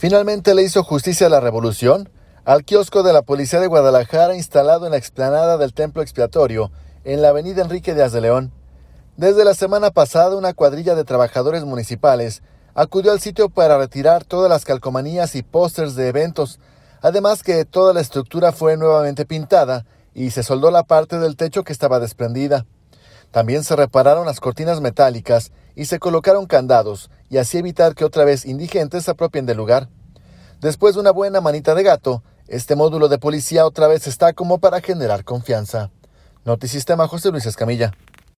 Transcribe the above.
Finalmente le hizo justicia a la revolución al kiosco de la Policía de Guadalajara instalado en la explanada del Templo Expiatorio, en la avenida Enrique Díaz de León. Desde la semana pasada, una cuadrilla de trabajadores municipales acudió al sitio para retirar todas las calcomanías y pósters de eventos, además que toda la estructura fue nuevamente pintada y se soldó la parte del techo que estaba desprendida. También se repararon las cortinas metálicas y se colocaron candados, y así evitar que otra vez indigentes se apropien del lugar. Después de una buena manita de gato, este módulo de policía otra vez está como para generar confianza. Notisistema, José Luis Escamilla.